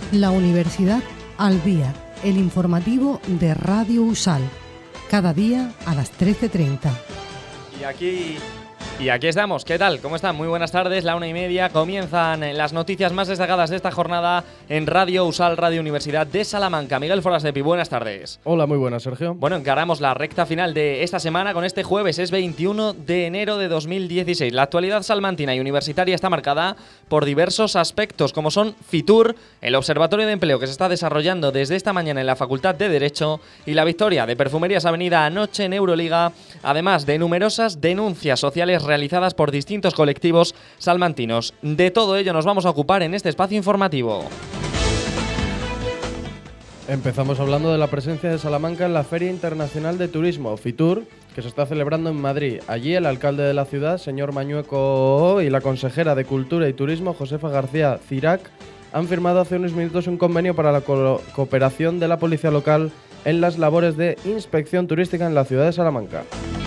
La Universidad al Día, el informativo de Radio USAL, cada día a las 13:30. Y aquí estamos. ¿Qué tal? ¿Cómo están? Muy buenas tardes. La 1:30 comienzan las noticias más destacadas de esta jornada en Radio USAL, Radio Universidad de Salamanca. Miguel Forastepi, buenas tardes. Hola, muy buenas, Sergio. Bueno, encaramos la recta final de esta semana con este jueves. Es 21 de enero de 2016. La actualidad salmantina y universitaria está marcada por diversos aspectos, como son Fitur, el observatorio de empleo que se está desarrollando desde esta mañana en la Facultad de Derecho, y la victoria de Perfumerías Avenida anoche en Euroliga, además de numerosas denuncias sociales realizadas por distintos colectivos salmantinos. De todo ello nos vamos a ocupar en este espacio informativo. Empezamos hablando de la presencia de Salamanca en la Feria Internacional de Turismo, Fitur, que se está celebrando en Madrid. Allí el alcalde de la ciudad, señor Mañueco, y la consejera de Cultura y Turismo, Josefa García Cirac, han firmado hace unos minutos un convenio para la cooperación de la policía local en las labores de inspección turística en la ciudad de Salamanca.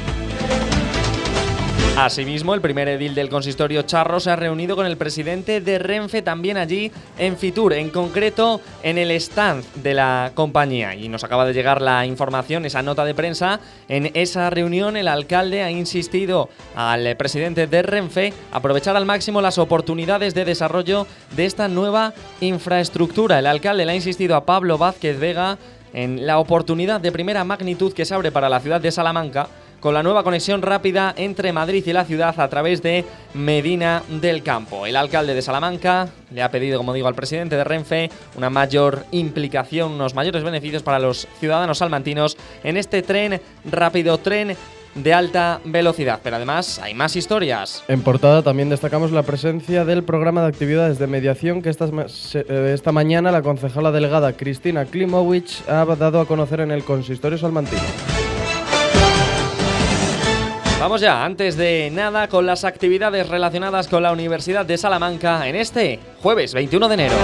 Asimismo, el primer edil del consistorio Charro se ha reunido con el presidente de Renfe también allí en Fitur, en concreto en el stand de la compañía. Y nos acaba de llegar la información, esa nota de prensa. En esa reunión el alcalde ha insistido al presidente de Renfe aprovechar al máximo las oportunidades de desarrollo de esta nueva infraestructura. El alcalde le ha insistido a Pablo Vázquez Vega en la oportunidad de primera magnitud que se abre para la ciudad de Salamanca con la nueva conexión rápida entre Madrid y la ciudad a través de Medina del Campo. El alcalde de Salamanca le ha pedido, como digo, al presidente de Renfe una mayor implicación, unos mayores beneficios para los ciudadanos salmantinos en este tren rápido, tren de alta velocidad. Pero además hay más historias. En portada también destacamos la presencia del programa de actividades de mediación que esta mañana la concejala delegada Cristina Klimowicz ha dado a conocer en el consistorio salmantino. Vamos ya, antes de nada, con las actividades relacionadas con la Universidad de Salamanca en este jueves 21 de enero.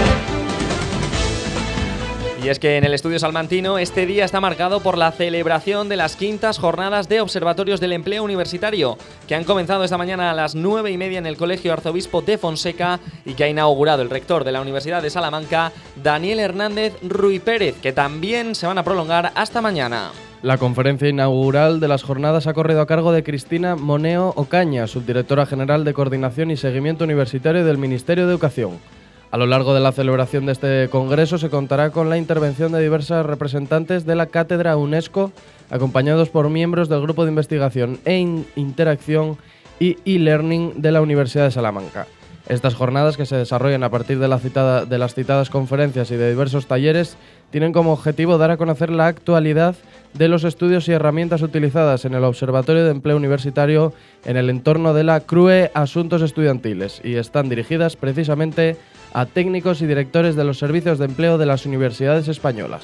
Y es que en el estudio salmantino este día está marcado por la celebración de las quintas jornadas de observatorios del empleo universitario, que han comenzado esta mañana a las 9:30 en el Colegio Arzobispo de Fonseca y que ha inaugurado el rector de la Universidad de Salamanca, Daniel Hernández Ruy Pérez, que también se van a prolongar hasta mañana. La conferencia inaugural de las jornadas ha corrido a cargo de Cristina Moneo Ocaña, subdirectora general de Coordinación y Seguimiento Universitario del Ministerio de Educación. A lo largo de la celebración de este congreso se contará con la intervención de diversos representantes de la Cátedra UNESCO, acompañados por miembros del Grupo de Investigación e Interacción y e-Learning de la Universidad de Salamanca. Estas jornadas, que se desarrollan a partir de las citadas conferencias y de diversos talleres, tienen como objetivo dar a conocer la actualidad de los estudios y herramientas utilizadas en el Observatorio de Empleo Universitario en el entorno de la CRUE Asuntos Estudiantiles, y están dirigidas precisamente a técnicos y directores de los servicios de empleo de las universidades españolas.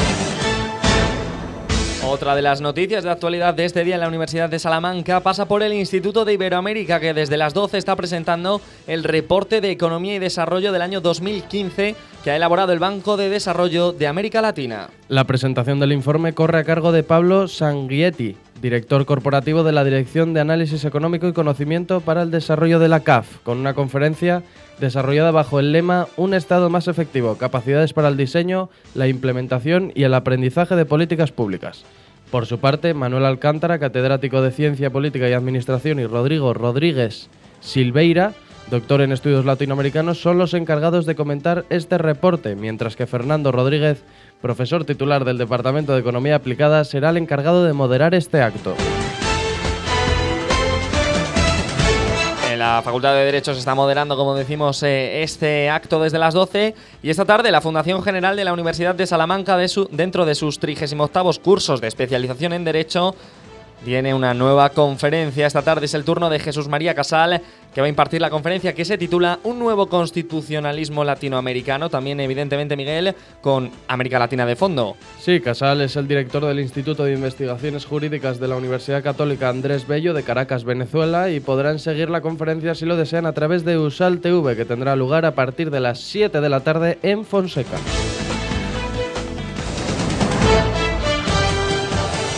Otra de las noticias de actualidad de este día en la Universidad de Salamanca pasa por el Instituto de Iberoamérica, que desde las 12 está presentando el reporte de Economía y Desarrollo del año 2015 que ha elaborado el Banco de Desarrollo de América Latina. La presentación del informe corre a cargo de Pablo Sanguietti, director corporativo de la Dirección de Análisis Económico y Conocimiento para el Desarrollo de la CAF, con una conferencia desarrollada bajo el lema Un Estado más efectivo, capacidades para el diseño, la implementación y el aprendizaje de políticas públicas. Por su parte, Manuel Alcántara, catedrático de Ciencia Política y Administración, y Rodrigo Rodríguez Silveira, doctor en estudios latinoamericanos, son los encargados de comentar este reporte, mientras que Fernando Rodríguez, profesor titular del Departamento de Economía Aplicada, será el encargado de moderar este acto. En la Facultad de Derecho se está moderando, como decimos, este acto desde las 12, y esta tarde la Fundación General de la Universidad de Salamanca, dentro de sus 38º cursos de especialización en Derecho, tiene una nueva conferencia. Esta tarde es el turno de Jesús María Casal, que va a impartir la conferencia que se titula Un nuevo constitucionalismo latinoamericano, también evidentemente, Miguel, con América Latina de fondo. Sí, Casal es el director del Instituto de Investigaciones Jurídicas de la Universidad Católica Andrés Bello de Caracas, Venezuela, y podrán seguir la conferencia si lo desean a través de USAL TV, que tendrá lugar a partir de las 7 de la tarde en Fonseca.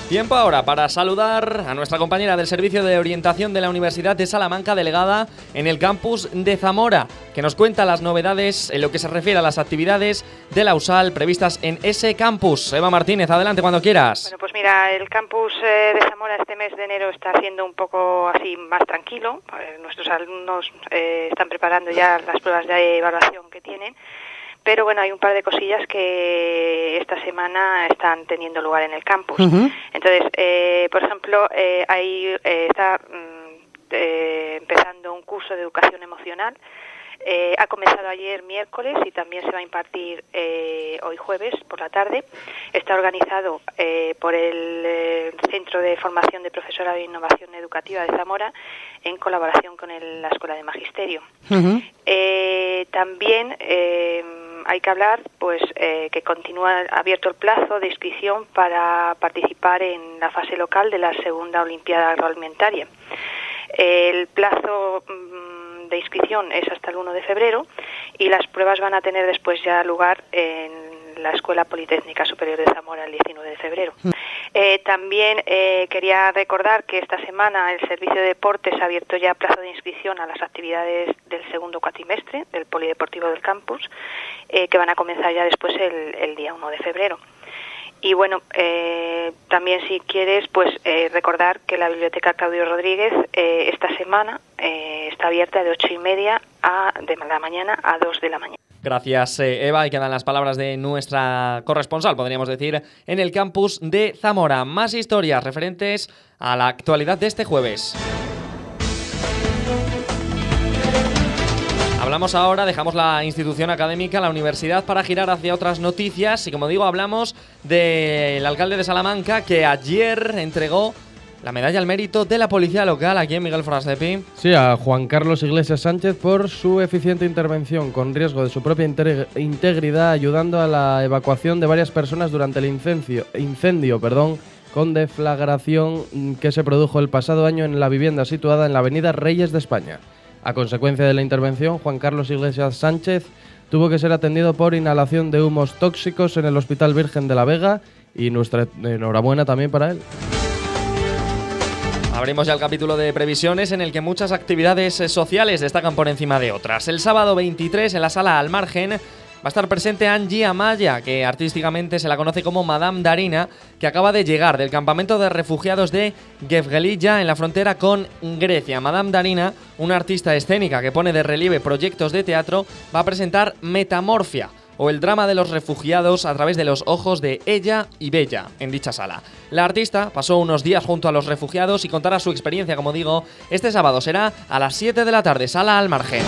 Tiempo ahora para saludar a nuestra compañera del Servicio de Orientación de la Universidad de Salamanca, delegada en el campus de Zamora, que nos cuenta las novedades en lo que se refiere a las actividades de la USAL previstas en ese campus. Eva Martínez, adelante cuando quieras. Bueno, pues mira, el campus de Zamora este mes de enero está siendo un poco así más tranquilo. Nuestros alumnos están preparando ya las pruebas de evaluación que tienen. Pero bueno, hay un par de cosillas que esta semana están teniendo lugar en el campus. Uh-huh. Entonces, por ejemplo, está empezando un curso de educación emocional. Ha comenzado ayer miércoles y también se va a impartir hoy jueves por la tarde. Está organizado por el Centro de Formación de Profesorado e Innovación Educativa de Zamora en colaboración con la Escuela de Magisterio. Uh-huh. También hay que hablar pues que continúa abierto el plazo de inscripción para participar en la fase local de la segunda Olimpiada Agroalimentaria. El plazo de inscripción es hasta el 1 de febrero y las pruebas van a tener después ya lugar en la Escuela Politécnica Superior de Zamora el 19 de febrero. También quería recordar que esta semana el Servicio de Deportes ha abierto ya plazo de inscripción a las actividades del segundo cuatrimestre del Polideportivo del campus, que van a comenzar ya después el día 1 de febrero. Y bueno, también si quieres, pues recordar que la Biblioteca Claudio Rodríguez esta semana está abierta de 8:30 de la mañana a 2 de la mañana. Gracias, Eva. Y quedan las palabras de nuestra corresponsal, podríamos decir, en el campus de Zamora. Más historias referentes a la actualidad de este jueves. Hablamos ahora, dejamos la institución académica, la universidad, para girar hacia otras noticias. Y como digo, hablamos del alcalde de Salamanca, que ayer entregó la medalla al mérito de la policía local aquí en Miguel Forastepi. Sí, a Juan Carlos Iglesias Sánchez por su eficiente intervención con riesgo de su propia integridad, ayudando a la evacuación de varias personas durante el incendio con deflagración que se produjo el pasado año en la vivienda situada en la avenida Reyes de España. A consecuencia de la intervención, Juan Carlos Iglesias Sánchez tuvo que ser atendido por inhalación de humos tóxicos en el Hospital Virgen de la Vega, y nuestra enhorabuena también para él. Abrimos ya el capítulo de previsiones, en el que muchas actividades sociales destacan por encima de otras. El sábado 23, en la sala Al Margen, va a estar presente Angie Amaya, que artísticamente se la conoce como Madame Darina, que acaba de llegar del campamento de refugiados de Gevgelija, en la frontera con Grecia. Madame Darina, una artista escénica que pone de relieve proyectos de teatro, va a presentar Metamorfia, o el drama de los refugiados a través de los ojos de Ella y Bella, en dicha sala. La artista pasó unos días junto a los refugiados y contará su experiencia, como digo, este sábado será a las 7 de la tarde, sala Al Margen.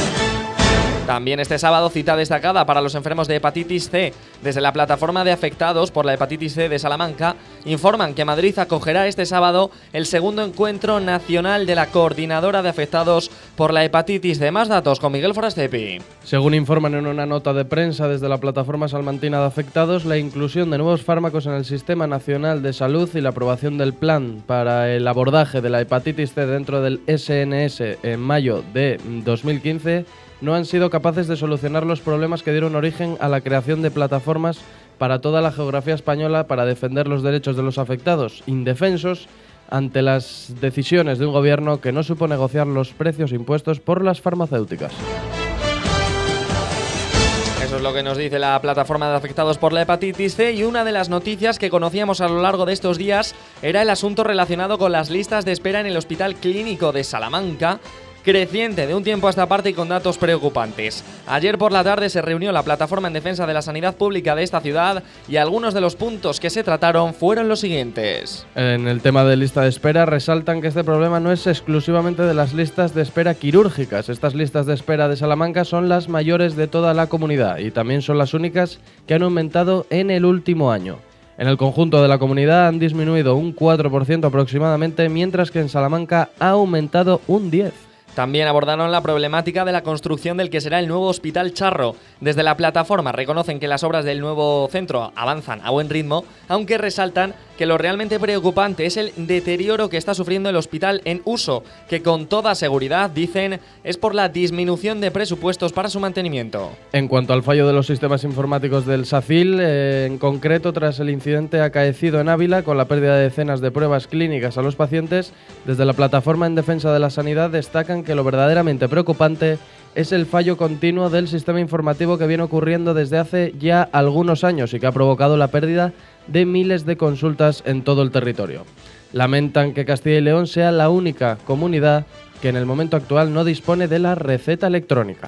También este sábado, cita destacada para los enfermos de hepatitis C. Desde la plataforma de afectados por la hepatitis C de Salamanca, informan que Madrid acogerá este sábado el segundo encuentro nacional de la Coordinadora de Afectados por la Hepatitis C. Más datos con Miguel Forastepi. Según informan en una nota de prensa desde la plataforma salmantina de afectados, la inclusión de nuevos fármacos en el Sistema Nacional de Salud y la aprobación del plan para el abordaje de la hepatitis C dentro del SNS en mayo de 2015 no han sido capaces de solucionar los problemas que dieron origen a la creación de plataformas para toda la geografía española para defender los derechos de los afectados indefensos ante las decisiones de un gobierno que no supo negociar los precios impuestos por las farmacéuticas. Eso es lo que nos dice la plataforma de afectados por la hepatitis C, y una de las noticias que conocíamos a lo largo de estos días era el asunto relacionado con las listas de espera en el Hospital Clínico de Salamanca, creciente de un tiempo a esta parte y con datos preocupantes. Ayer por la tarde se reunió la plataforma en defensa de la sanidad pública de esta ciudad y algunos de los puntos que se trataron fueron los siguientes. En el tema de lista de espera resaltan que este problema no es exclusivamente de las listas de espera quirúrgicas. Estas listas de espera de Salamanca son las mayores de toda la comunidad y también son las únicas que han aumentado en el último año. En el conjunto de la comunidad han disminuido un 4% aproximadamente, mientras que en Salamanca ha aumentado un 10%. También abordaron la problemática de la construcción del que será el nuevo Hospital Charro. Desde la plataforma reconocen que las obras del nuevo centro avanzan a buen ritmo, aunque resaltan que lo realmente preocupante es el deterioro que está sufriendo el hospital en uso, que con toda seguridad, dicen, es por la disminución de presupuestos para su mantenimiento. En cuanto al fallo de los sistemas informáticos del SACIL, en concreto tras el incidente acaecido en Ávila con la pérdida de decenas de pruebas clínicas a los pacientes, desde la plataforma en defensa de la sanidad destacan que lo verdaderamente preocupante es el fallo continuo del sistema informativo que viene ocurriendo desde hace ya algunos años y que ha provocado la pérdida de miles de consultas en todo el territorio. Lamentan que Castilla y León sea la única comunidad que en el momento actual no dispone de la receta electrónica.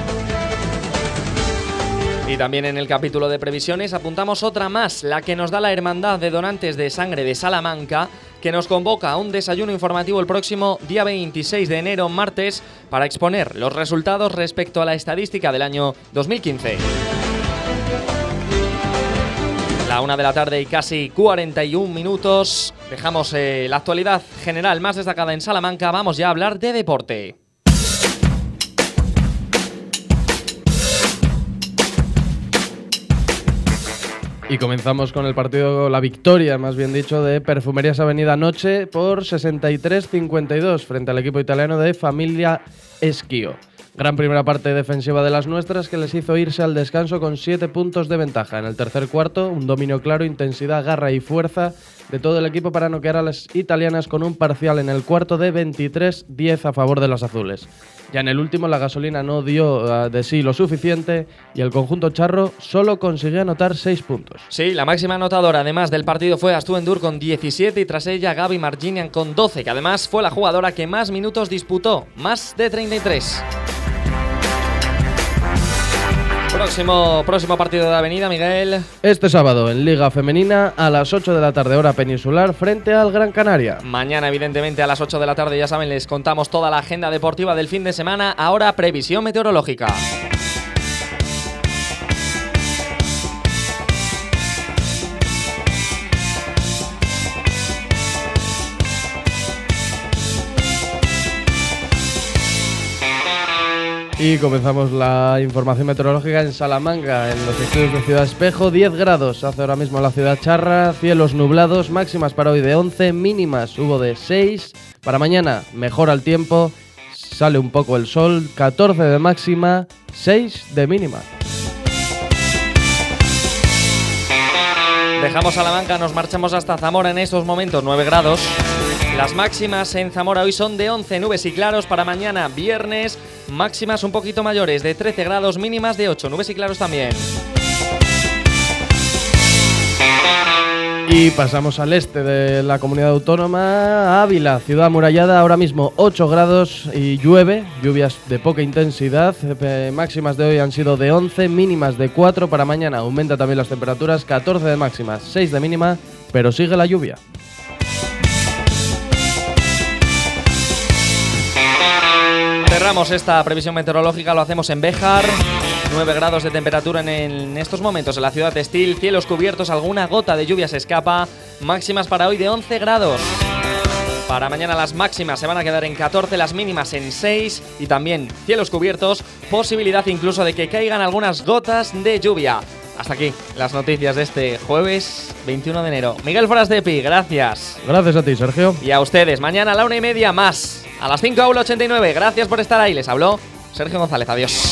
Y también en el capítulo de previsiones apuntamos otra más, la que nos da la Hermandad de Donantes de Sangre de Salamanca, que nos convoca a un desayuno informativo el próximo día 26 de enero, martes, para exponer los resultados respecto a la estadística del año 2015. La 1 de la tarde y casi 41 minutos. Dejamos la actualidad general más destacada en Salamanca. Vamos ya a hablar de deporte. Y comenzamos con el partido, la victoria, más bien dicho, de Perfumerías Avenida anoche por 63-52 frente al equipo italiano de Familia Schio. Gran primera parte defensiva de las nuestras que les hizo irse al descanso con 7 puntos de ventaja. En el tercer cuarto, un dominio claro, intensidad, garra y fuerza de todo el equipo para noquear a las italianas con un parcial en el cuarto de 23-10 a favor de las azules. Ya en el último la gasolina no dio de sí lo suficiente y el conjunto charro solo consiguió anotar 6 puntos. Sí, la máxima anotadora además del partido fue Astuendur con 17 y tras ella Gaby Marginian con 12, que además fue la jugadora que más minutos disputó, más de 33. Próximo partido de Avenida, Miguel. Este sábado en Liga Femenina a las 8 de la tarde hora peninsular frente al Gran Canaria. Mañana evidentemente a las 8 de la tarde, ya saben, les contamos toda la agenda deportiva del fin de semana. Ahora previsión meteorológica. Y comenzamos la información meteorológica en Salamanca, en los estudios de Ciudad Espejo. 10 grados hace ahora mismo la ciudad charra, cielos nublados, máximas para hoy de 11, mínimas hubo de 6. Para mañana mejora el tiempo, sale un poco el sol, 14 de máxima, 6 de mínima. Dejamos Salamanca, nos marchamos hasta Zamora en estos momentos, 9 grados. Las máximas en Zamora hoy son de 11, nubes y claros. Para mañana, viernes, máximas un poquito mayores, de 13 grados, mínimas de 8, nubes y claros también. Y pasamos al este de la comunidad autónoma, Ávila, ciudad amurallada, ahora mismo 8 grados y llueve, lluvias de poca intensidad, máximas de hoy han sido de 11, mínimas de 4, para mañana aumenta también las temperaturas, 14 de máximas, 6 de mínima, pero sigue la lluvia. Cerramos esta previsión meteorológica, lo hacemos en Béjar. 9 grados de temperatura en estos momentos en la ciudad textil, cielos cubiertos, alguna gota de lluvia se escapa, máximas para hoy de 11 grados. Para mañana las máximas se van a quedar en 14, las mínimas en 6 y también cielos cubiertos, posibilidad incluso de que caigan algunas gotas de lluvia. Hasta aquí las noticias de este jueves 21 de enero. Miguel Forastepi, gracias. Gracias a ti, Sergio. Y a ustedes, mañana a la 1:30 más, a las 5 Aula 89. Gracias por estar ahí, les habló Sergio González, adiós.